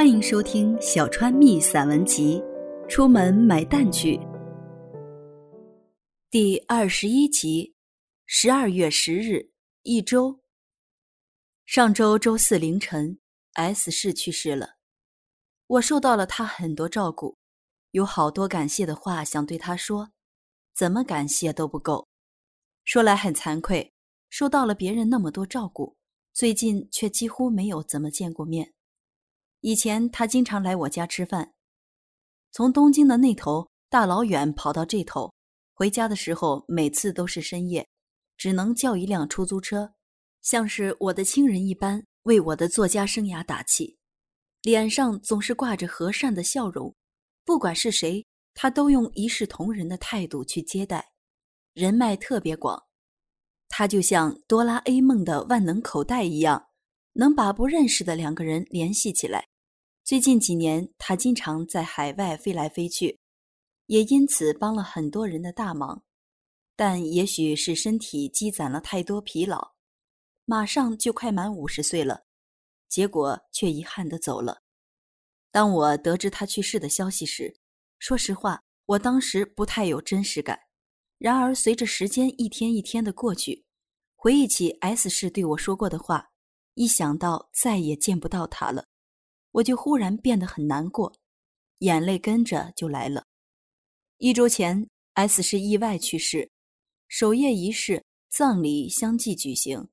欢迎收听小川蜜散文集《出门买蛋去》第21集，12月10日，一周。上周周四凌晨 ，S 氏去世了。我受到了他很多照顾，有好多感谢的话想对他说，怎么感谢都不够。说来很惭愧，受到了别人那么多照顾，最近却几乎没有怎么见过面。以前他经常来我家吃饭，从东京的那头大老远跑到这头，回家的时候每次都是深夜，只能叫一辆出租车，像是我的亲人一般为我的作家生涯打气，脸上总是挂着和善的笑容，不管是谁，他都用一视同仁的态度去接待，人脉特别广。他就像哆啦 A 梦的万能口袋一样，能把不认识的两个人联系起来。最近几年，他经常在海外飞来飞去，也因此帮了很多人的大忙。但也许是身体积攒了太多疲劳，马上就快满50岁了，结果却遗憾地走了。当我得知他去世的消息时，说实话，我当时不太有真实感。然而随着时间一天一天的过去，回忆起 S 氏对我说过的话，一想到再也见不到他了，我就忽然变得很难过，眼泪跟着就来了。一周前 S 氏意外去世，守夜仪式、葬礼相继举行，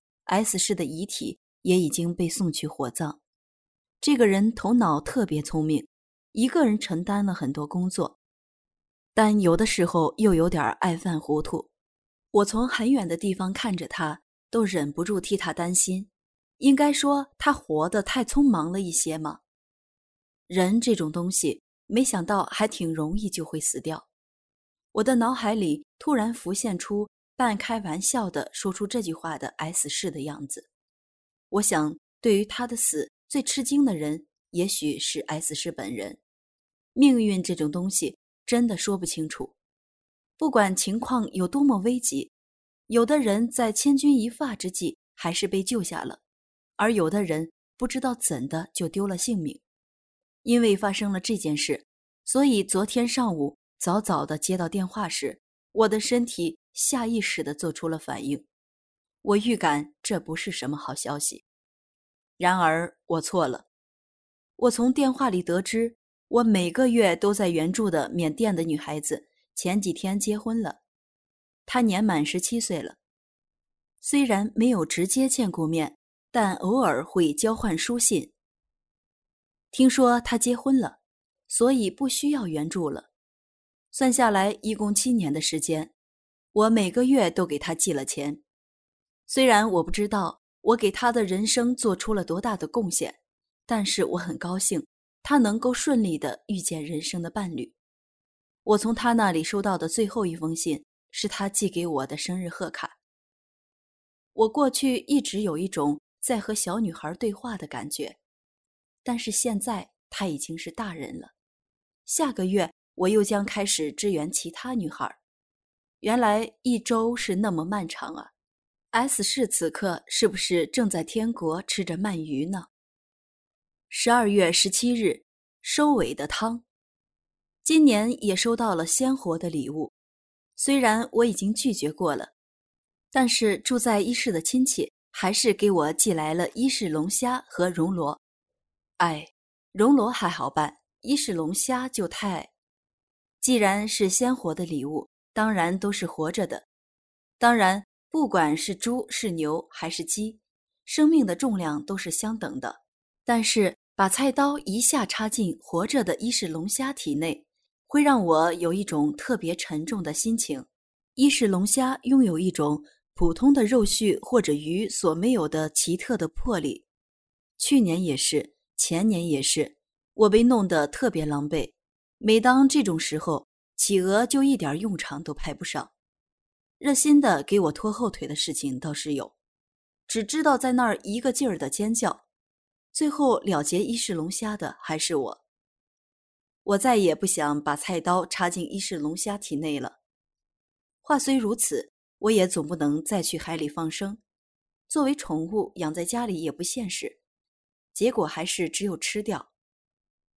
S 氏的遗体也已经被送去火葬。这个人头脑特别聪明，一个人承担了很多工作，但有的时候又有点爱犯糊涂。我从很远的地方看着他，都忍不住替他担心。应该说他活得太匆忙了一些吗？人这种东西，没想到还挺容易就会死掉。我的脑海里突然浮现出半开玩笑地说出这句话的 S 氏的样子。我想，对于他的死最吃惊的人，也许是 S 氏本人。命运这种东西真的说不清楚，不管情况有多么危急，有的人在千钧一发之际还是被救下了，而有的人不知道怎的就丢了性命。因为发生了这件事，所以昨天上午早早地接到电话时，我的身体下意识地做出了反应。我预感这不是什么好消息。然而我错了。我从电话里得知，我每个月都在援助的缅甸的女孩子前几天结婚了。她年满17岁了。虽然没有直接见过面，但偶尔会交换书信。听说她结婚了，所以不需要援助了。算下来一共7年的时间，我每个月都给她寄了钱。虽然我不知道我给她的人生做出了多大的贡献，但是我很高兴她能够顺利地遇见人生的伴侣。我从她那里收到的最后一封信是她寄给我的生日贺卡。我过去一直有一种在和小女孩对话的感觉，但是现在她已经是大人了。下个月我又将开始支援其他女孩。原来一周是那么漫长啊。S 氏此刻是不是正在天国吃着鳗鱼呢？12月17日，收尾的汤。今年也收到了鲜活的礼物，虽然我已经拒绝过了，但是住在伊势的亲戚还是给我寄来了伊势龙虾和熔螺。哎，熔螺还好办，伊势龙虾就太……既然是鲜活的礼物，当然都是活着的。当然，不管是猪是牛还是鸡，生命的重量都是相等的。但是把菜刀一下插进活着的伊势龙虾体内，会让我有一种特别沉重的心情。伊势龙虾拥有一种普通的肉畜或者鱼所没有的奇特的魄力。去年也是，前年也是，我被弄得特别狼狈。每当这种时候，企鹅就一点用场都派不上。热心的给我拖后腿的事情倒是有，只知道在那儿一个劲儿的尖叫。最后了结伊势龙虾的还是我。我再也不想把菜刀插进伊势龙虾体内了。话虽如此，我也总不能再去海里放生。作为宠物养在家里也不现实，结果还是只有吃掉，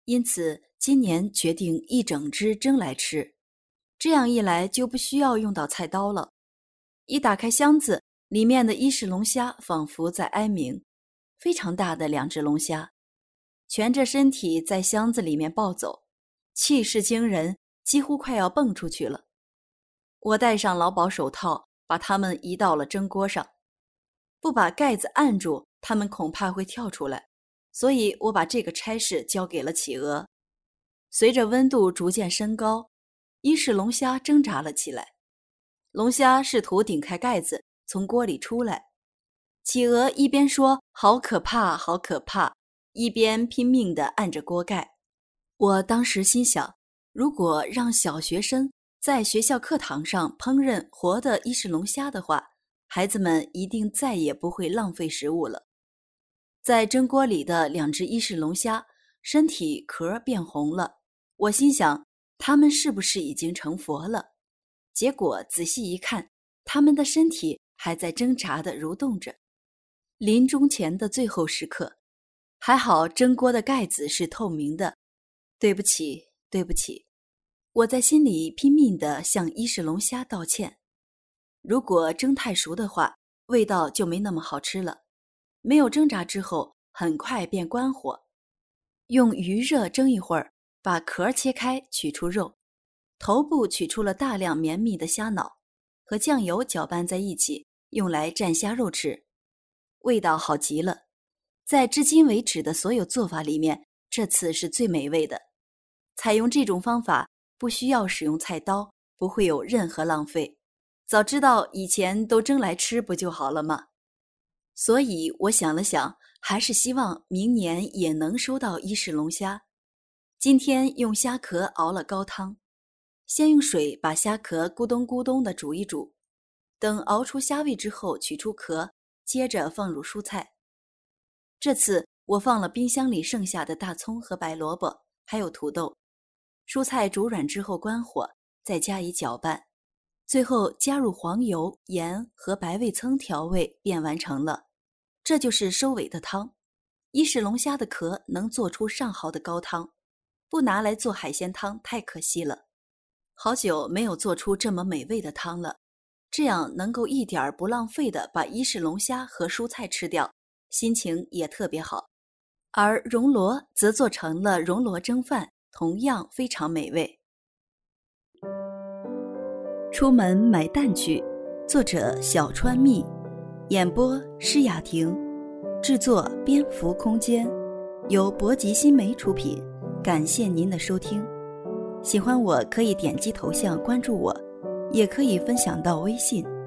因此今年决定一整只蒸来吃，这样一来就不需要用到菜刀了。一打开箱子，里面的伊势龙虾仿佛在哀鸣，非常大的2只龙虾，蜷着身体在箱子里面暴走，气势惊人，几乎快要蹦出去了。我戴上劳保手套，把它们移到了蒸锅上，不把盖子按住，它们恐怕会跳出来，所以我把这个差事交给了企鹅。随着温度逐渐升高，伊势龙虾挣扎了起来，龙虾试图顶开盖子从锅里出来，企鹅一边说好可怕好可怕，一边拼命地按着锅盖。我当时心想，如果让小学生在学校课堂上烹饪活的伊势龙虾的话，孩子们一定再也不会浪费食物了。在蒸锅里的2只伊势龙虾身体壳变红了，我心想它们是不是已经成佛了？结果仔细一看，它们的身体还在挣扎地蠕动着。临终前的最后时刻，还好蒸锅的盖子是透明的。对不起，对不起，我在心里拼命地向伊势龙虾道歉。如果蒸太熟的话，味道就没那么好吃了。没有挣扎之后，很快便关火，用余热蒸一会儿，把壳切开，取出肉，头部取出了大量绵密的虾脑，和酱油搅拌在一起，用来蘸虾肉吃，味道好极了。在至今为止的所有做法里面，这次是最美味的。采用这种方法不需要使用菜刀，不会有任何浪费。早知道以前都蒸来吃不就好了吗？所以我想了想，还是希望明年也能收到伊势龙虾。今天用虾壳熬了高汤，先用水把虾壳咕咚咕咚地煮一煮，等熬出虾味之后取出壳，接着放入蔬菜。这次我放了冰箱里剩下的大葱和白萝卜，还有土豆。蔬菜煮软之后关火，再加以搅拌，最后加入黄油、盐和白味噌调味，便完成了。这就是收尾的汤。伊势龙虾的壳能做出上好的高汤，不拿来做海鲜汤太可惜了。好久没有做出这么美味的汤了，这样能够一点不浪费地把伊势龙虾和蔬菜吃掉，心情也特别好。而熔螺则做成了熔螺蒸饭，同样非常美味。出门买蛋去，作者小川蜜，演播施雅婷，制作蝙蝠空间，由博吉新媒出品。感谢您的收听，喜欢我可以点击头像关注我，也可以分享到微信。